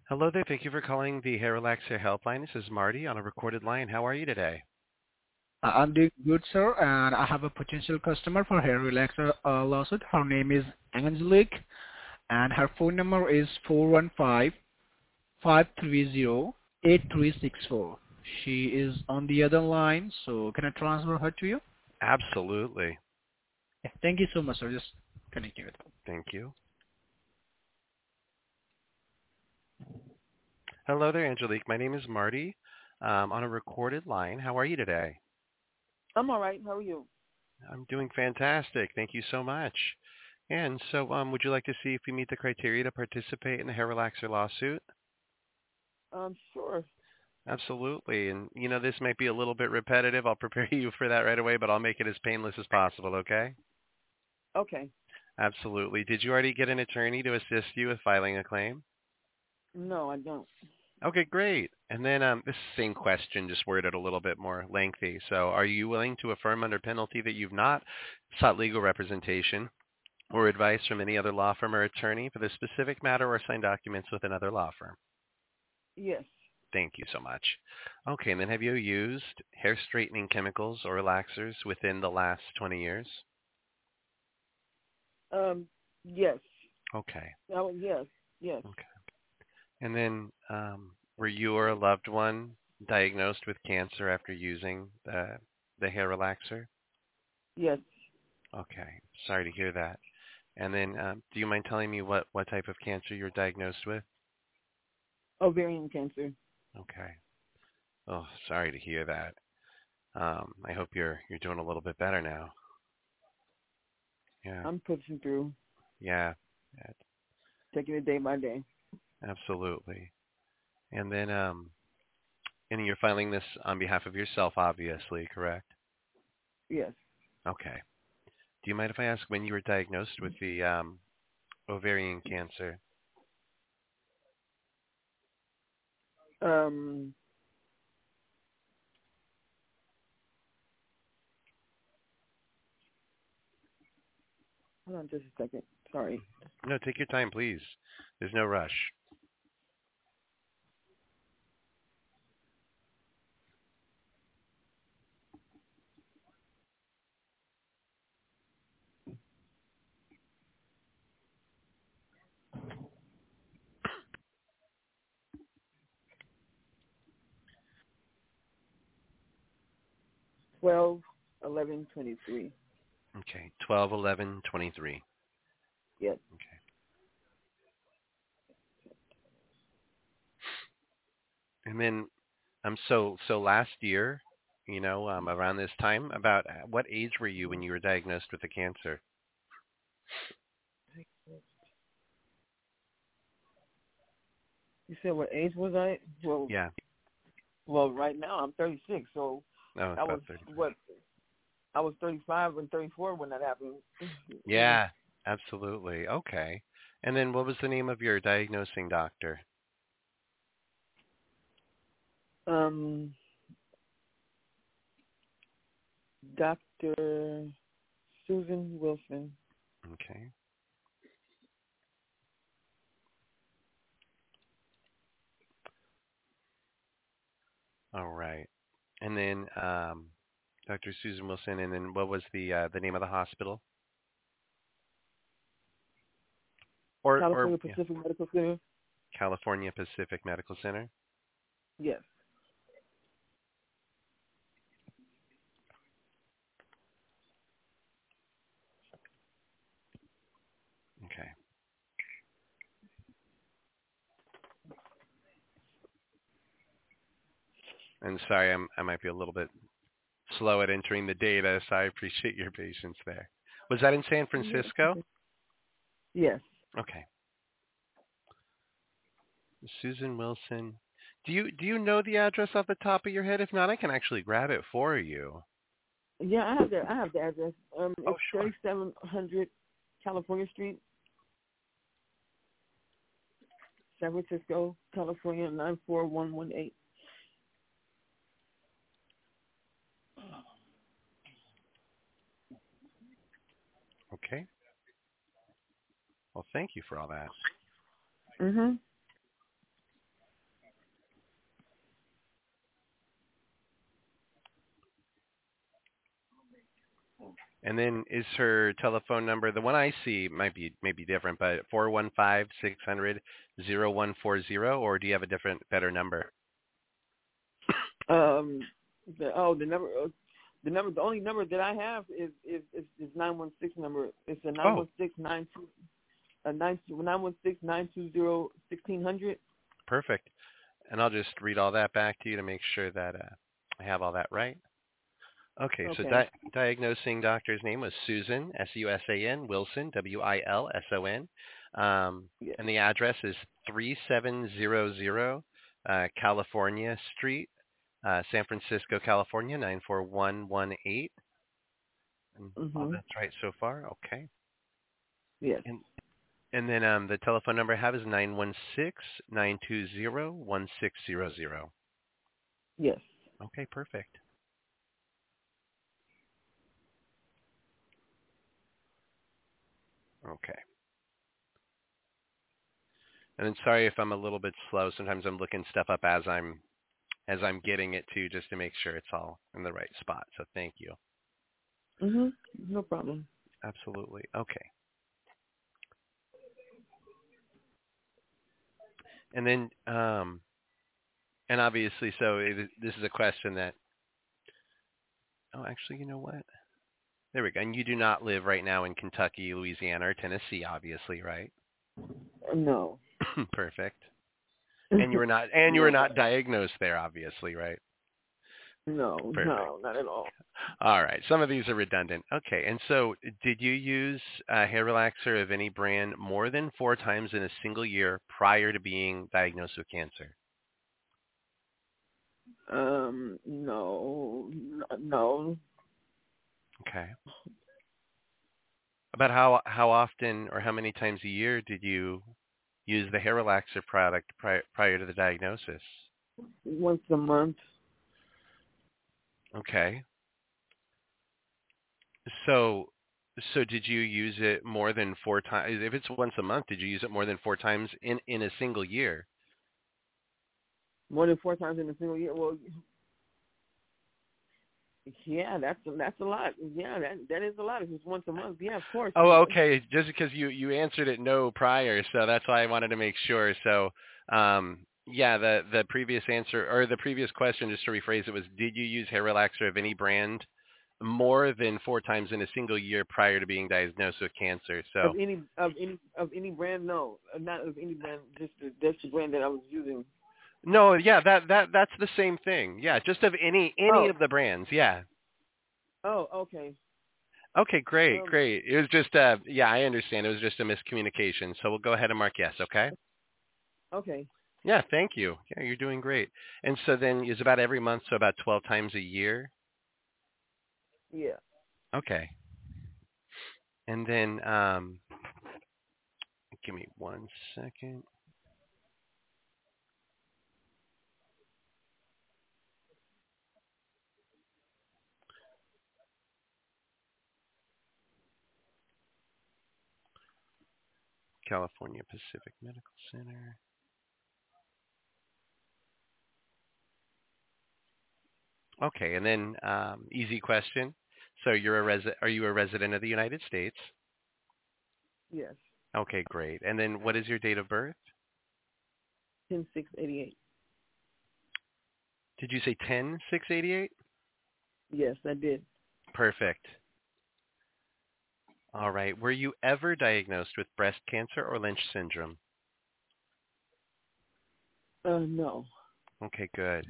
Hello there. Thank you for calling the Hair Relaxer Helpline. This is Marty on a recorded line. How are you today? I'm doing good, sir, and I have a potential customer for hair relaxer lawsuit. Her name is Angelique, and her phone number is 415-530-8364. She is on the other line, so can I transfer her to you? Absolutely. Yeah, thank you so much, sir. Just connecting with her. Thank you. Hello there, Angelique. My name is Marty on a recorded line. How are you today? I'm all right. How are you? I'm doing fantastic. Thank you so much. And so, would you like to see if you meet the criteria to participate in the Hair Relaxer lawsuit? Sure. Absolutely. And, this might be a little bit repetitive. I'll prepare you for that right away, but I'll make it as painless as possible, okay? Okay. Absolutely. Did you already get an attorney to assist you with filing a claim? No, I don't. Okay, great. And then this same question, just worded a little bit more lengthy. So are you willing to affirm under penalty that you've not sought legal representation or advice from any other law firm or attorney for this specific matter or signed documents with another law firm? Yes. Thank you so much. Okay, and then have you used hair straightening chemicals or relaxers within the last 20 years? Yes. Okay. Oh, yes. Yes. Okay. And then were you or a loved one diagnosed with cancer after using the hair relaxer? Yes. Okay. Sorry to hear that. And then do you mind telling me what type of cancer you're diagnosed with? Ovarian cancer. Okay. Oh, sorry to hear that. I hope you're doing a little bit better now. Yeah. I'm pushing through, Yeah. Yeah, taking it day by day. absolutely. And then and you're filing this on behalf of yourself, obviously, correct? Yes. Okay. Do you mind if I ask when you were diagnosed with the ovarian cancer? Um, Hold on just a second. Sorry. No, take your time, please. There's no rush. 12/11/23. Okay, 12/11/23. Yes. Okay. And then so last year, around this time, about what age were you when you were diagnosed with the cancer? You said what age was I? Yeah. Right now I'm 36, so Oh, I was about 30. what? I was 35 and 34 when that happened. Yeah, absolutely. Okay. And then what was the name of your diagnosing doctor? um, Dr. Susan Wilson. Okay. All right. And then Dr. Susan Wilson, and then what was the name of the hospital? Or California yeah, Pacific Medical Center. California Pacific Medical Center. Yes. Okay. And sorry, I might be a little bit slow at entering the data, so I appreciate your patience there. Was that in San Francisco? Yes. Okay. Susan Wilson. Do you know the address off the top of your head? If not, I can actually grab it for you. Yeah, I have the address. Oh, It's sure. 3700 California Street, San Francisco, California 94118. Okay. Well, thank you for all that. Mhm. And then is her telephone number, the one I see might be different, but 415-600-0140, or do you have a different, better number? The only number that I have is 916 number. It's a Oh, 916-920-1600. perfect. And I'll just read all that back to you to make sure that I have all that right. Okay, so Okay. diagnosing doctor's name was Susan, Susan, Wilson, Wilson. Yes. And the address is 3700 California Street, San Francisco, California, 94118. And all Mhm. that's right so far. Okay. Yes. And then the telephone number I have is 916-920-1600. Yes. Okay, perfect. Okay. And then sorry if I'm a little bit slow. Sometimes I'm looking stuff up as I'm getting it to, just to make sure it's all in the right spot. So thank you. Mhm. No problem. Absolutely. Okay. And then and obviously, so this is a question that. Oh, actually, you know what? There we go. And you do not live right now in Kentucky, Louisiana, or Tennessee, obviously, right? No. Perfect. And you were No. not diagnosed there, obviously, right? No. Perfect. No. Not at all. All right. Some of these are redundant. Okay. And so, did you use a hair relaxer of any brand more than 4 times in a single year prior to being diagnosed with cancer? No. No. Okay. About how often or how many times a year did you use the hair relaxer product prior to the diagnosis? Once a month. Okay. So did you use it more than 4 times? If it's once a month, did you use it more than 4 times in a single year? More than 4 times in a single year. Well, yeah, that's a lot. Yeah, that is a lot. If it's once a month, yeah, of course. Oh, okay. Just because you answered it no prior, so that's why I wanted to make sure. So, yeah, the previous answer or the previous question, just to rephrase it, was did you use hair relaxer of any brand more than 4 times in a single year prior to being diagnosed with cancer? So, Of any brand, no, not of any brand. That's the brand that I was using. no, yeah, that's the same thing. Yeah, just of any Oh, of the brands. Yeah. okay. Okay, great, Um, great. It was just yeah, I understand. It was just a miscommunication. So we'll go ahead and mark yes, okay? okay. Yeah, thank you. Yeah, you're doing great. And so then it's about every month, so about 12 times a year. Yeah. Okay. And then give me 1 second. California Pacific Medical Center. Okay, and then easy question. So are you a resident of the United States? Yes. Okay, great. And then what is your date of birth? 10/6/88. Did you say 10/6/88? Yes, I did. Perfect. All right. Were you ever diagnosed with breast cancer or Lynch syndrome? No. Okay, good.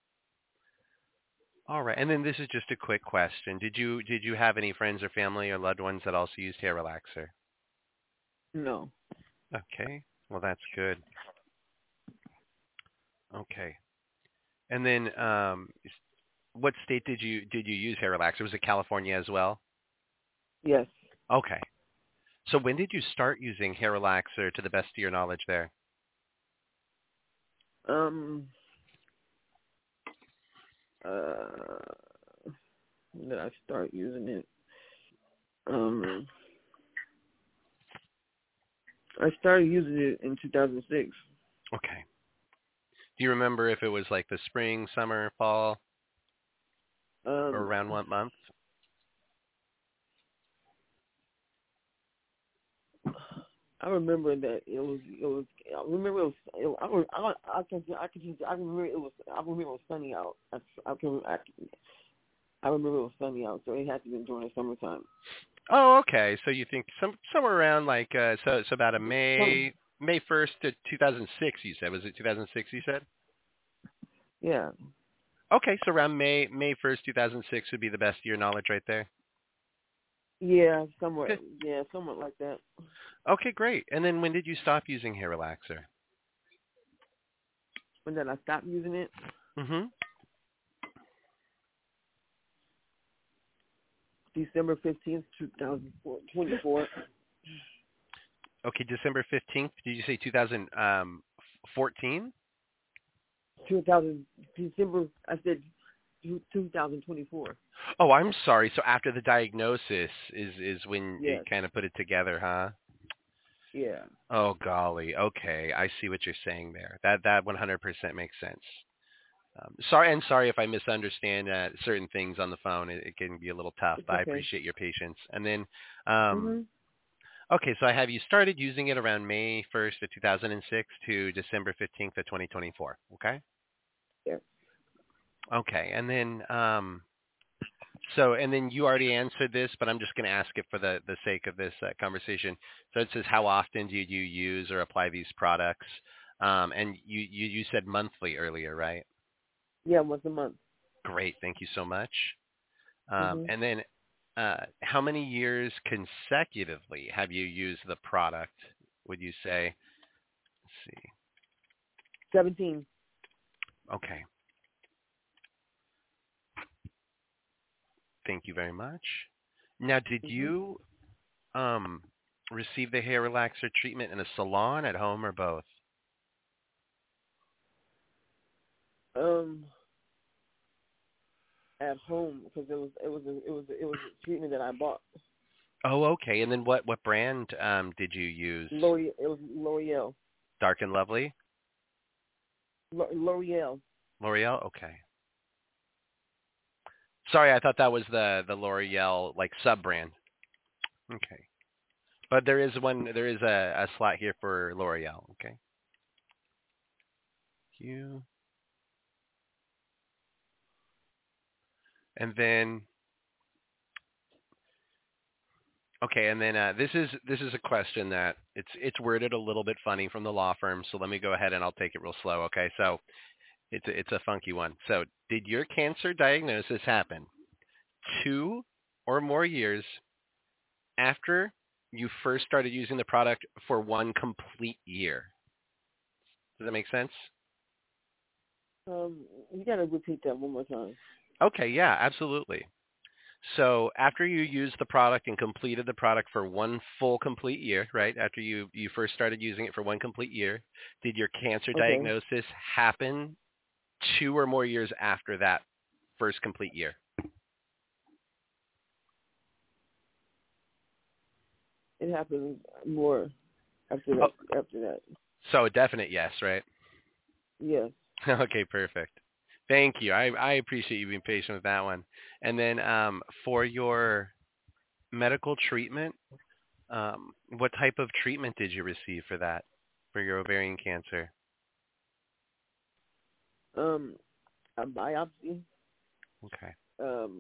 All right. And then this is just a quick question. Did you have any friends or family or loved ones that also used hair relaxer? No. Okay. Well, that's good. Okay. And then what state did you use hair relaxer? Was it California as well? Yes. Okay. So when did you start using hair relaxer to the best of your knowledge there? Um. Uh. When did I start using it? Um. I started using it in 2006. Okay. Do you remember if it was like the spring, summer, fall, or Um. around what month? I remember that it was. I remember it was. I remember it was. I remember it was sunny out. I remember it was sunny out, so it had to be during the summertime. Oh, okay. So you think somewhere around like so about a Some, May 1st to 2006 you said. Was it 2006 you said? yeah, Okay, so around May 1st, 2006 would be the best of your knowledge right there. yeah, somewhat, Good. yeah, somewhat like that. Okay, great. And then when did you stop using hair relaxer? When did I stop using it? Mhm. December 15th, 2024. Okay, December 15th. Did you say 2014? 2000 December. I said 2024. Oh, I'm sorry. So after the diagnosis is when you Yes. kind of put it together, huh? Yeah. Oh golly. Okay, I see what you're saying there. That 100% makes sense. Sorry if I misunderstand certain things on the phone. It can be a little tough, It's but I okay. appreciate your patience. And then, um, Mhm. okay, so I have you started using it around May 1st of 2006 to December 15th of 2024. Okay. Yeah. Okay, and then and then you already answered this, but I'm just going to ask it for the sake of this conversation. So it says, how often do you use or apply these products? And you said monthly earlier, right? Yeah. Once a month. Great, thank you so much. Mhm. And then, how many years consecutively have you used the product? Would you say? Let's see. 17. Okay, thank you very much. Now, did Mhm. you um, receive the hair relaxer treatment in a salon, at home, or both? Um. At home because it was a treatment that I bought. Oh, okay. And then what brand did you use? L'Oreal. It was L'Oreal. Dark and Lovely? L'Oreal. L'Oreal? Okay. Sorry, I thought that was the L'Oreal like sub brand. Okay. But there is a slot here for L'Oreal. Okay. Thank you. And then okay, and then this is a question that it's worded a little bit funny from the law firm, so let me go ahead and I'll take it real slow. Okay, so it's a funky one. So did your cancer diagnosis happen 2 or more years after you first started using the product for one complete year? Does that make sense? You gotta repeat that one more time. Okay, yeah, absolutely. So after you used the product and completed the product for one full complete year, right? After you first started using it for one complete year, did your cancer Okay. diagnosis happen 2 or more years after that first complete year? It happened more after Oh, that. After that. so a definite yes, right? Yes. Okay, perfect. Thank you. I appreciate you being patient with that one. And then for your medical treatment, what type of treatment did you receive for that, for your ovarian cancer? A biopsy. Okay. Um.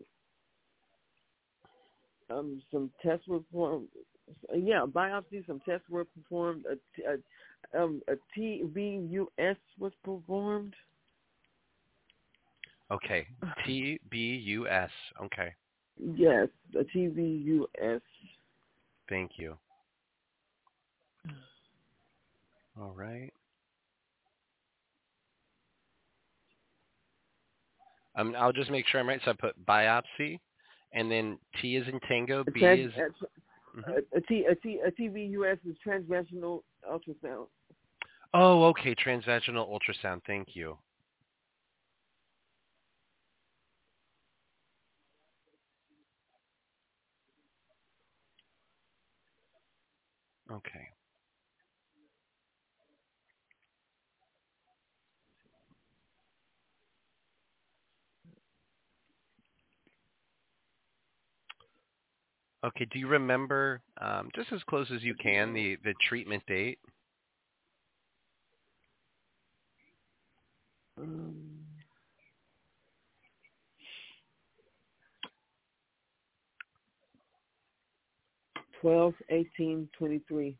Some tests were performed. Yeah, a biopsy. Some tests were performed. A TBUS was performed. Okay. TBUS. Okay. Yes, a TBUS. Thank you. All right. I'll just make sure I'm right. So I put biopsy, and then T is in Tango, A, B trans, is. Mhm. a TBUS is transvaginal ultrasound. Oh, okay. Transvaginal ultrasound. Thank you. Okay. Okay. Do you remember, just as close as you can, the treatment date? Um, 12/18/23.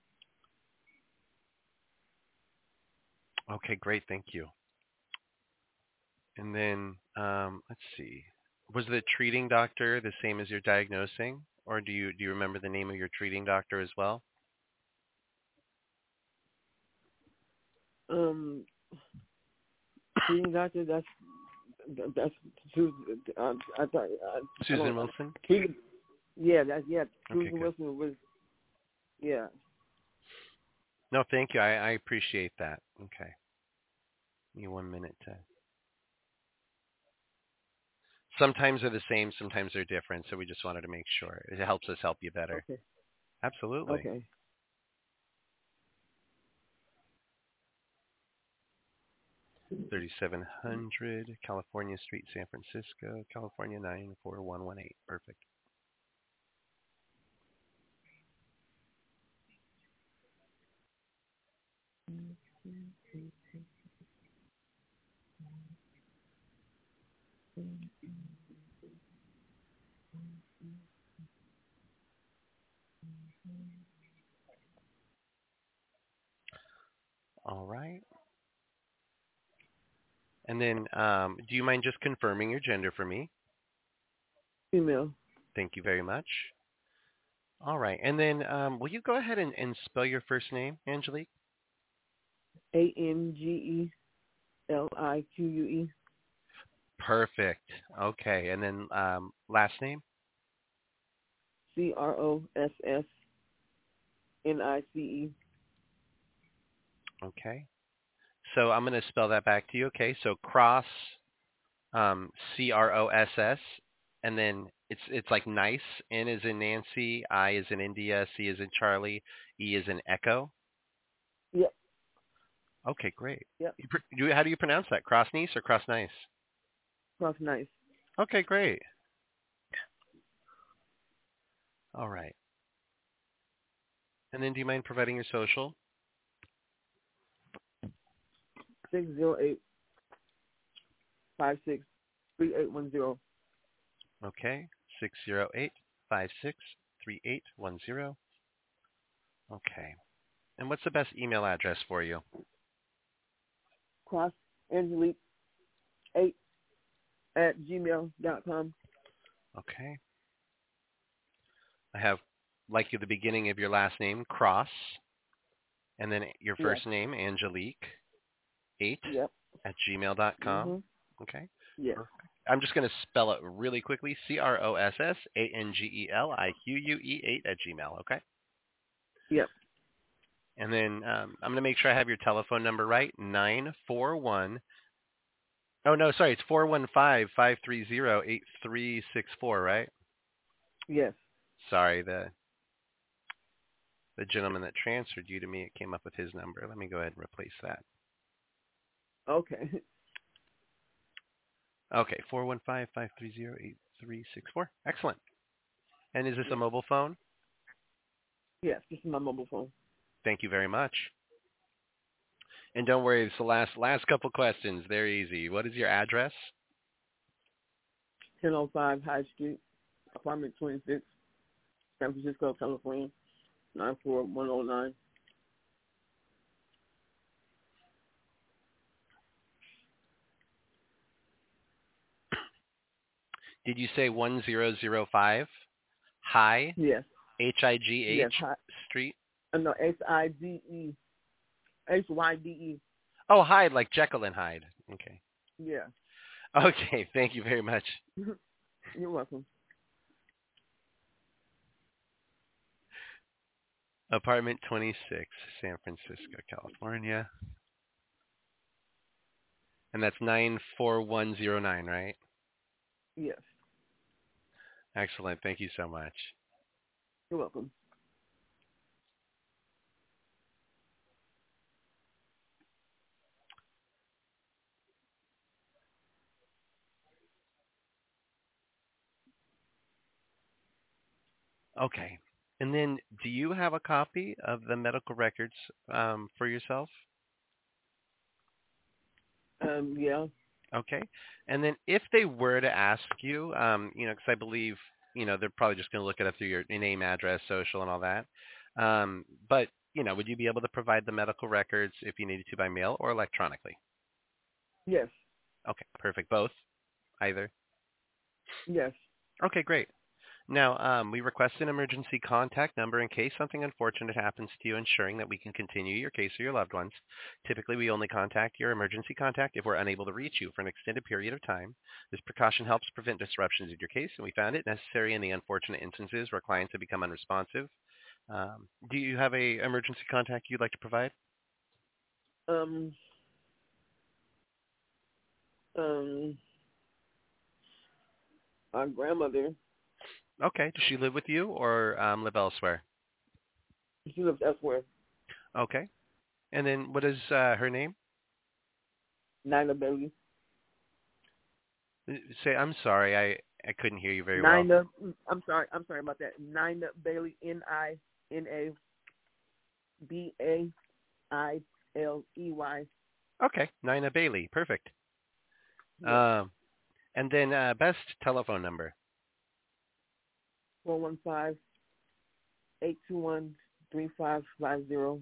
Okay, great. Thank you. And then, let's see. Was the treating doctor the same as your diagnosing, or do you remember the name of your treating doctor as well? Treating doctor. That's Susan. I thought I Susan don't. Wilson? Treating, yeah, Okay, Susan good. Wilson was. Yeah. No, thank you. I appreciate that. Okay. Give me 1 minute to. Sometimes they're the same, sometimes they're different, so we just wanted to make sure. It helps us help you better. Okay. Absolutely. Okay. 3700 California Street, San Francisco, California 94118. Perfect. All right. And then, do you mind just confirming your gender for me? Female. Thank you very much. All right. And then, will you go ahead and spell your first name, Angelique? ANGELIQUE. Perfect. Okay. And then, last name? CROSSNICE. Okay. So I'm going to spell that back to you. Okay. So cross, CROSS, and then it's like nice. N is in Nancy, I is in India, C is in Charlie, E is in Echo. Yep. Okay, great. Yep. How do you pronounce that? Cross nice or cross nice? Cross nice. Okay, great. All right. And then do you mind providing your social? 608-563810. Okay, 608-563810. Okay. And what's the best email address for you? Cross Angelique 8@gmail.com. Okay. I have, like at the beginning of your last name, Cross, and then your Yes. first name, Angelique, 8 Yep. at gmail.com. Mhm. Okay. Yes. Perfect. I'm just going to spell it really quickly. CROSSANGELIQUE 8 at gmail. Okay. Yep. And then I'm going to make sure I have your telephone number right. 941. Oh, no, sorry. It's 415-530-8364, right? Yes. Sorry. The gentleman that transferred you to me, it came up with his number. Let me go ahead and replace that. Okay. Okay, 415-530-8364. Excellent. And is this a mobile phone? Yes. This is my mobile phone. Thank you very much. And don't worry, it's the last couple questions. They're easy. What is your address? 1005 High Street, apartment 26, San Francisco, California, 94109. Did you say 1005 High, Yes. H-I-G-H Yes. Street? No, SIDE. HYDE. Oh, Hyde, like Jekyll and Hyde. Okay. Yeah. Okay, thank you very much. You're welcome. Apartment 26, San Francisco, California. And that's 94109, right? Yes. Excellent. Thank you so much. You're welcome. Okay. And then do you have a copy of the medical records for yourself? Yeah. Okay. And then if they were to ask you, because I believe, they're probably just going to look it up through your name, address, social, and all that. But, would you be able to provide the medical records if you needed to by mail or electronically? Yes. Okay, perfect. Both? Either? Yes. Okay, great. Now, we request an emergency contact number in case something unfortunate happens to you, ensuring that we can continue your case or your loved ones. Typically, we only contact your emergency contact if we're unable to reach you for an extended period of time. This precaution helps prevent disruptions in your case, and we found it necessary in the unfortunate instances where clients have become unresponsive. Do you have a emergency contact you'd like to provide? Um. Um. My grandmother. Okay. Does she live with you or live elsewhere? She lives elsewhere. Okay. And then what is her name? Nina Bailey. Say, I'm sorry, I couldn't hear you very well. Nina. I'm sorry. I'm sorry about that. Nina Bailey. NINABAILEY. Okay, Nina Bailey, perfect. Yes. And then best telephone number. 415-821-3550.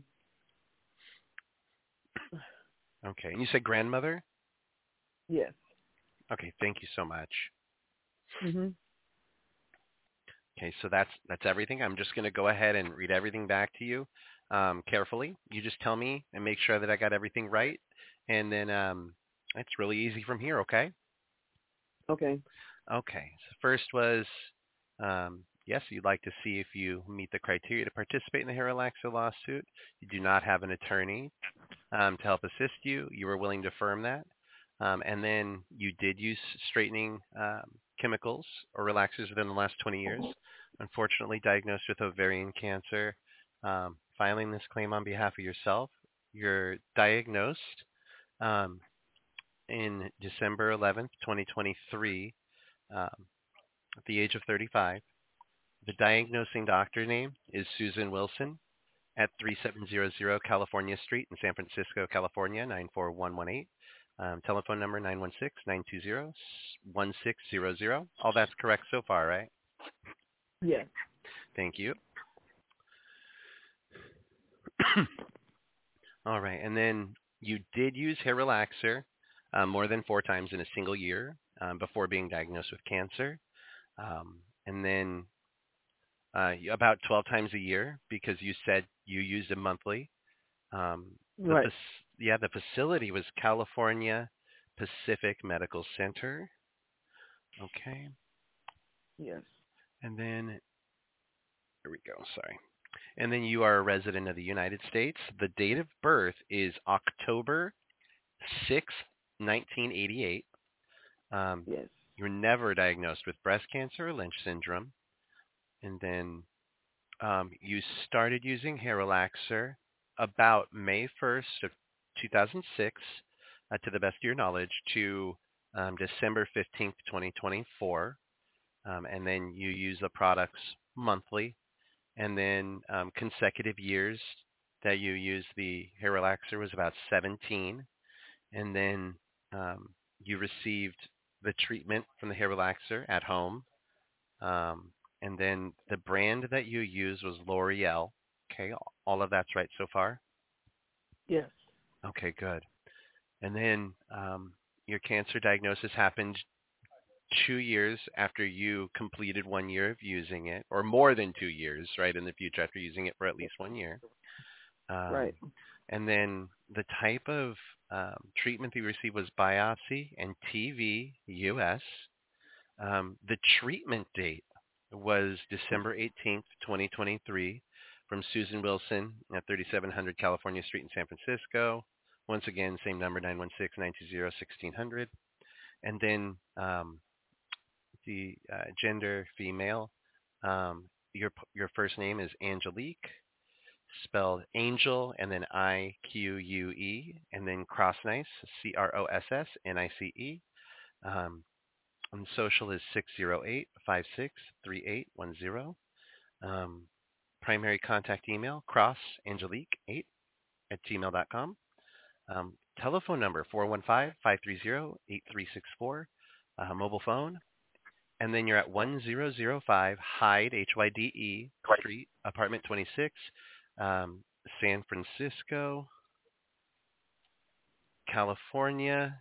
Okay, and you said grandmother? Yes. Okay, thank you so much. Mhm. Okay, so that's everything. I'm just going to go ahead and read everything back to you carefully. You just tell me and make sure that I got everything right, and then it's really easy from here. Okay. Okay. Okay. So first was yes, you'd like to see if you meet the criteria to participate in the hair relaxer lawsuit. You do not have an attorney to help assist you. You were willing to affirm that. And then you did use straightening chemicals or relaxers within the last 20 years. Unfortunately, diagnosed with ovarian cancer. Filing this claim on behalf of yourself. You're diagnosed um, in December 11th, 2023, at the age of 35. The diagnosing doctor name is Susan Wilson at 3700 California Street in San Francisco, California, 94118. Telephone number 916-920-1600. All that's correct so far, right? Yes. Thank you. All right. And then you did use hair relaxer more than 4 times in a single year before being diagnosed with cancer. And then about 12 times a year because you said you used it monthly. Um, Right. the facility was California Pacific Medical Center. Okay. Yes. And then, here we go, sorry. And then you are a resident of the United States. The date of birth is October 6th, 1988. Yes. You were never diagnosed with breast cancer or Lynch syndrome. And then you started using hair relaxer about May 1st of 2006, to the best of your knowledge, to December 15th, 2024. And then you use the products monthly. And then consecutive years that you use the hair relaxer was about 17. And then you received the treatment from the hair relaxer at home. Um, and then the brand that you use was L'Oreal. Okay, all of that's right so far? Yes. Okay, good. And then your cancer diagnosis happened 2 years after you completed 1 year of using it, or more than 2 years, right, in the future after using it for at least 1 year. Right. And then the type of treatment that you received was biopsy and TVUS. The treatment date was December 18th, 2023, from Susan Wilson at 3700 California Street in San Francisco. Once again, same number, 916-920-1600. And then the gender, female. Your first name is Angelique, spelled Angel, and then IQUE, and then Crossnice, CROSSNICE. And social is 608-563810. Primary contact email, crossangelique8@gmail.com. Telephone number, 415-530-8364. Mobile phone. And then you're at 1005 Hyde, Hyde Street, apartment 26, San Francisco, California,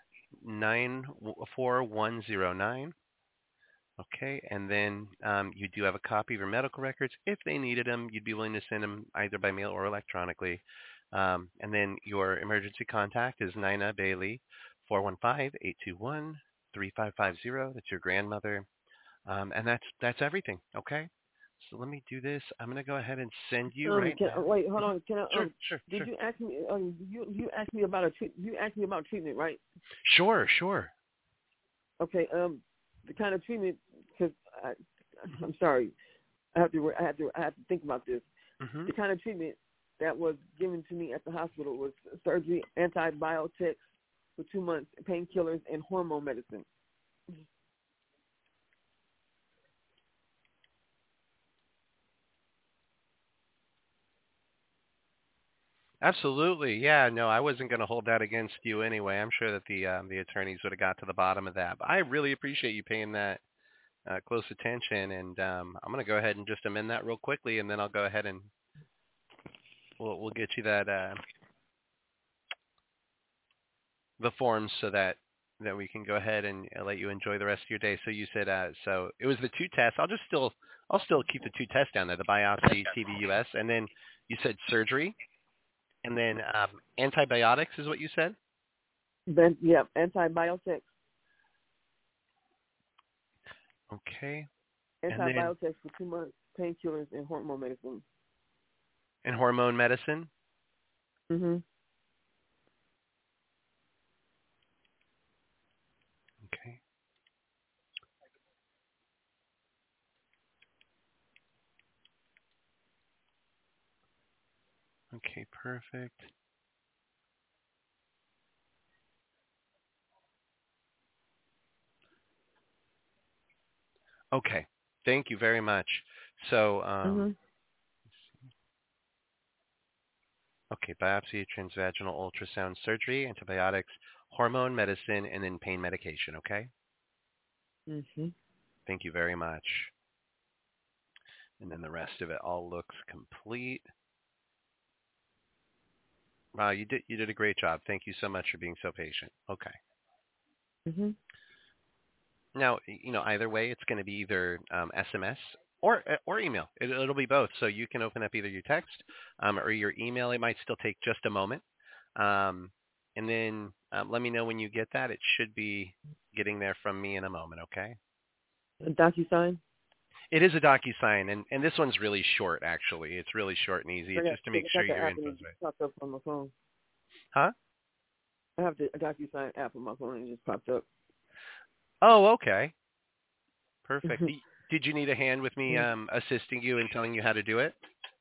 94109. Okay, and then you do have a copy of your medical records. If they needed them, you'd be willing to send them either by mail or electronically. And then your emergency contact is Nina Bailey, 415-821-3550. That's your grandmother. And that's everything, okay? So let me do this. I'm going to go ahead and send you right now. Wait, hold on. Can I? Sure. You ask me? You asked me about you asked me about treatment, right? Sure. Okay. The kind of treatment, because I'm sorry, I have to think about this. Mm-hmm. The kind of treatment that was given to me at the hospital was surgery, antibiotics for 2 months, painkillers, and hormone medicine. Absolutely. Yeah, no, I wasn't going to hold that against you anyway. I'm sure that the attorneys would have got to the bottom of that. But I really appreciate you paying that close attention, and I'm going to go ahead and just amend that real quickly, and then I'll go ahead and we'll get you that the forms so that we can go ahead and let you enjoy the rest of your day. So you said so it was the 2 tests. I'll still keep the 2 tests down there, the biopsy, TVUS, and then you said surgery. And then antibiotics is what you said? Yeah, antibiotics. Okay. Antibiotics for 2 months, painkillers, and hormone medicine. And hormone medicine? Mm-hmm. Okay. Okay, perfect. Okay. Thank you very much. So, okay, biopsy, transvaginal ultrasound surgery, antibiotics, hormone medicine, and then pain medication, okay? Mm-hmm. Thank you very much. And then the rest of it all looks complete. Wow, you did a great job. Thank you so much for being so patient. Okay. Mm-hmm. Now, either way, it's going to be either SMS or email. It'll be both. So you can open up either your text or your email. It might still take just a moment. And then let me know when you get that. It should be getting there from me in a moment, okay? A DocuSign? It is a DocuSign, and this one's really short, actually. It's really short and easy. It's just to make sure your info's right. Popped up on my phone. Huh? I have the DocuSign app on my phone and it just popped up. Oh, okay. Perfect. Did you need a hand with me assisting you and telling you how to do it?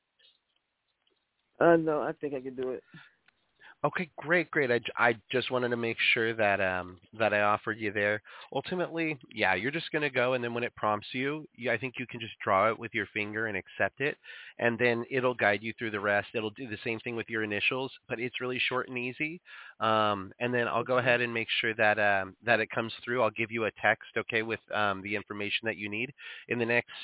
No, I think I can do it. Okay, great. I just wanted to make sure that that I offered you there. Ultimately, yeah, you're just going to go, and then when it prompts you, I think you can just draw it with your finger and accept it, and then it'll guide you through the rest. It'll do the same thing with your initials, but it's really short and easy. And then I'll go ahead and make sure that that it comes through. I'll give you a text, okay, with the information that you need in the next.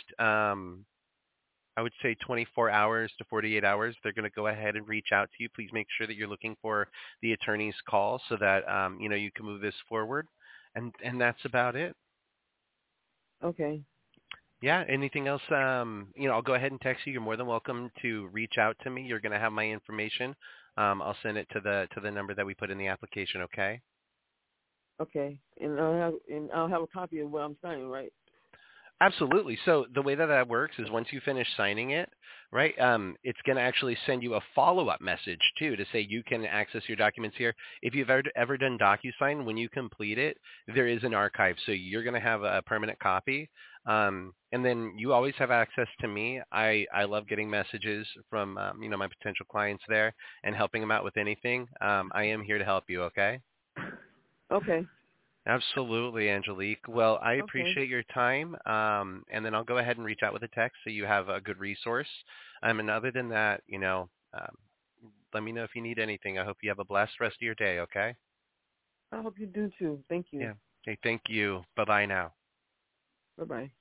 I would say 24 hours to 48 hours, they're going to go ahead and reach out to you. Please make sure that you're looking for the attorney's call so that, you can move this forward. And that's about it. Okay. Yeah. Anything else? I'll go ahead and text you. You're more than welcome to reach out to me. You're going to have my information. I'll send it to the number that we put in the application. Okay. Okay. And I'll have a copy of what I'm signing, right? Absolutely. So the way that works is once you finish signing it, right, it's going to actually send you a follow-up message, too, to say you can access your documents here. If you've ever done DocuSign, when you complete it, there is an archive. So you're going to have a permanent copy. And then you always have access to me. I love getting messages from, my potential clients there and helping them out with anything. I am here to help you, okay? Okay. Absolutely, Angelique. Well, I Okay. appreciate your time, and then I'll go ahead and reach out with a text so you have a good resource. And other than that, let me know if you need anything. I hope you have a blessed rest of your day, okay? I hope you do too. Thank you. Yeah. Okay, thank you. Bye-bye now. Bye bye.